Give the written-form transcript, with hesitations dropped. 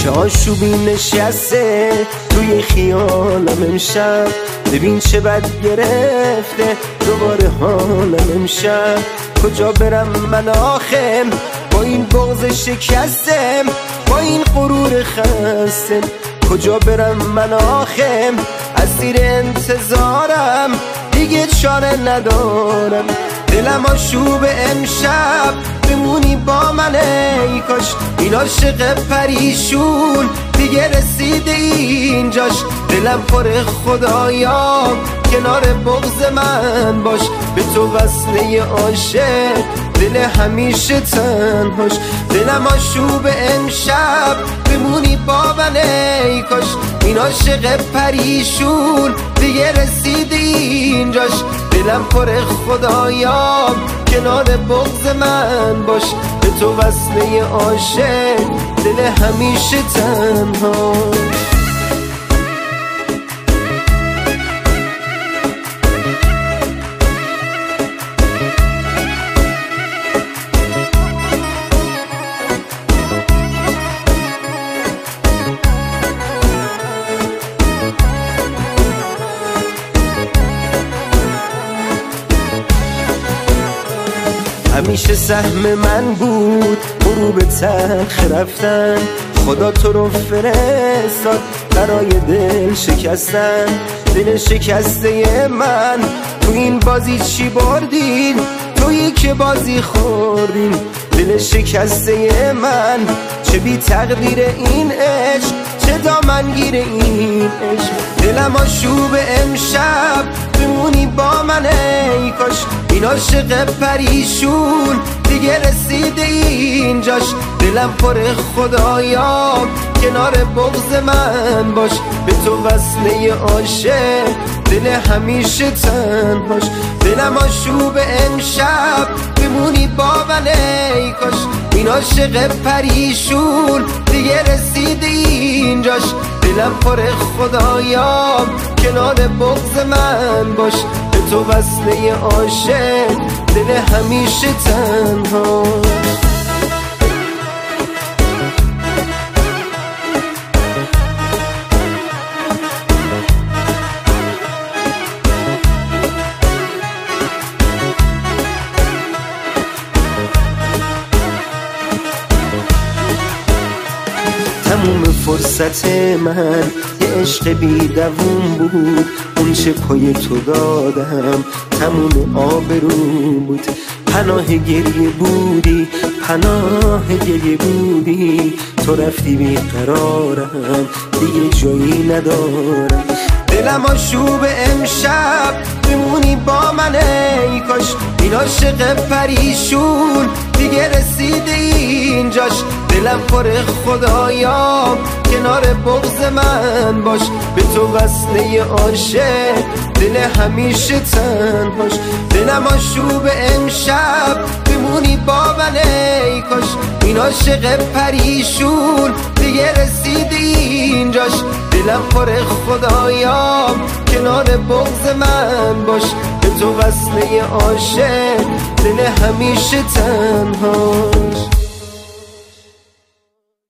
آشوبی نشسته توی خیالم امشب، ببین چه بد گرفته دوباره حالم امشب. کجا برم من آخه با این بغض شکستم، با این غرور خستم؟ کجا برم من آخه از زیر انتظارم دیگه چاره ندارم. دلم آشوب امشب بمونی با من، ای کاش این عاشق پریشون دیگه رسیده اینجاش. دلم پر خدایا کنار بغض من باش، به تو وصله عاشق دل همیشه تنهاش. دلم آشوب امشب بمونی با من، ای کاش این عاشق پریشون دیگه رسیده اینجاش. دلم پر خدایا کنار بغض من باش، به تو وصله عاشق دل همیشه تنهاش. همیشه سهم من بود غروب تلخ رفتن، خدا تو رو فرستاد برای دل شکستن. دل شکسته من تو این بازی چی بردین؟ تویی که بازی خوردین. دل شکسته من چه بی تقدیر این عشق، چه دامنگیر این عشق. دلم آشوب امشب بمونی با من، ای کاش این عاشق پریشون دیگه رسیده اینجاش. دلم پر خدایا کنار بغض من باش، به تو وصله عاشق دل همیشه تنهاش. دلم آشوب امشب بمونی با من، ای کاش این عاشق پریشون دیگه رسیده اینجاش. دلم پر خدایا کنار بغض من باش، به تو وصله عاشق دل همیشه تنهاش. تموم فرصت من یه عشق بی دووم بود، اون چه پای تو دادم تموم آبروم بود. پناه گریه بودی، پناه گریه بودی، تو رفتی بیقرارم دیگه جایی ندارم. دلم آشوب امشب بمونی با من، ای کاش این عاشق پریشون دیگه رسیده اینجاش. دلم پر خدایا کنار بغض من باش، به تو وصله عاشق دل همیشه تنهاش. دلم آشوب امشب بمونی با من، ای کاش این عاشق پریشون دیگه رسیده اینجاش. دلم پر خدایا کنار بغض من باش، به تو وصله عاشق دل همیشه تنهاش.